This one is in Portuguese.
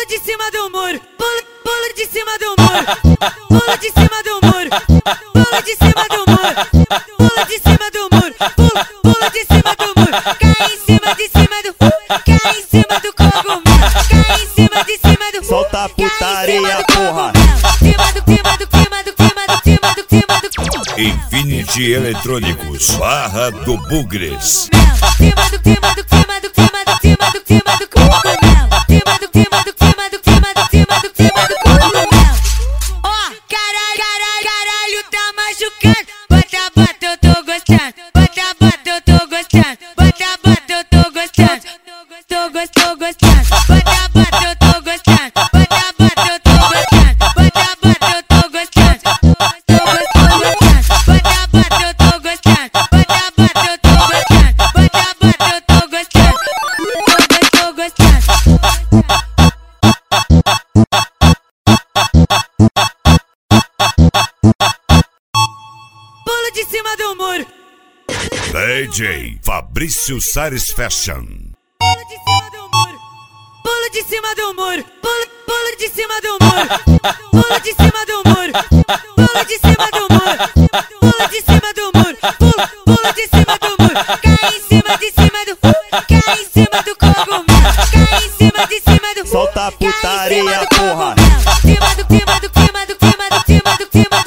de cima do muro, pulo de cima do muro, pulo de cima do muro, pulo de cima do muro, pulo de cima do muro, pulo de cima do muro, cai em cima de cima do, cai em cima do cogumelo, cai em cima de cima do, solta a putaria, porra. Infinity Eletrônicos, Barra do Bugres. Ó, caralho, tá machucando. Bota, eu tô gostando. Bota, eu tô gostando. Bota, eu tô gostando. Tô gostando. Bota, eu tô gostando. Bota, eu tô gostando. Bota, eu tô gostando. Tô gostando. Bota, eu tô gostando. Bota, eu tô gostando. Bota, eu tô gostando. Tô gostando. Pulo de cima do muro. DJ Fabrício Sares Fashion. Pulo de cima do muro. Pulo de cima do muro. Pulo de cima do muro. Pulo de cima do muro. Pulo de cima do muro. Pulo de cima do muro. Pulo de cima do muro. Cai em cima de cima do, cai em cima do cogumelo. Cai em cima de cima do, solta a putaria, porra. cima do